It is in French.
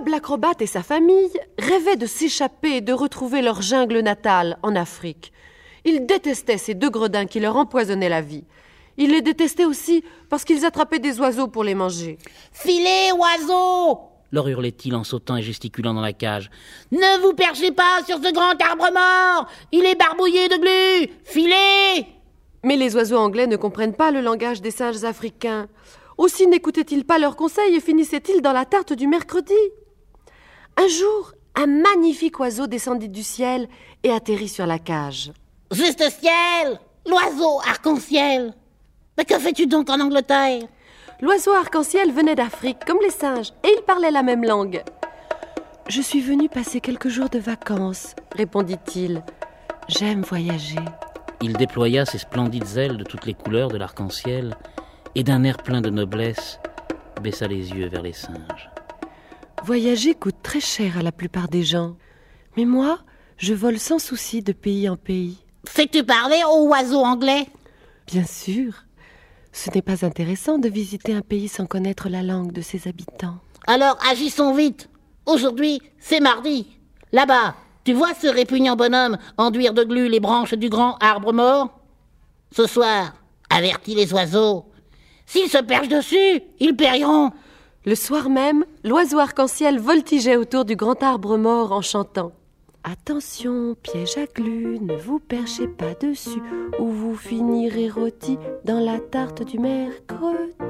Bob l'acrobate et sa famille rêvaient de s'échapper et de retrouver leur jungle natale en Afrique. Ils détestaient ces deux gredins qui leur empoisonnaient la vie. Ils les détestaient aussi parce qu'ils attrapaient des oiseaux pour les manger. « Filez, oiseaux !» leur hurlait-il en sautant et gesticulant dans la cage. « Ne vous perchez pas sur ce grand arbre mort! Il est barbouillé de glu! Filez !» Mais les oiseaux anglais ne comprennent pas le langage des singes africains. Aussi n'écoutaient-ils pas leurs conseils et finissaient-ils dans la tarte du mercredi. Un jour, un magnifique oiseau descendit du ciel et atterrit sur la cage. « Juste ciel! L'oiseau arc-en-ciel! Mais que fais-tu donc en Angleterre ?» L'oiseau arc-en-ciel venait d'Afrique, comme les singes, et il parlait la même langue. « Je suis venu passer quelques jours de vacances, » répondit-il. « J'aime voyager. » Il déploya ses splendides ailes de toutes les couleurs de l'arc-en-ciel et d'un air plein de noblesse, baissa les yeux vers les singes. « Voyager coûte très cher à la plupart des gens. Mais moi, je vole sans souci de pays en pays. » « Sais-tu parler aux oiseaux anglais ?»« Bien sûr. Ce n'est pas intéressant de visiter un pays sans connaître la langue de ses habitants. » »« Alors agissons vite. Aujourd'hui, c'est mardi. Là-bas, tu vois ce répugnant bonhomme enduire de glu les branches du grand arbre mort ? Ce soir, avertis les oiseaux. S'ils se perchent dessus, ils périront. » Le soir même, l'oiseau arc-en-ciel voltigeait autour du grand arbre mort en chantant. « Attention, piège à glu, ne vous perchez pas dessus, ou vous finirez rôti dans la tarte du mercredi. »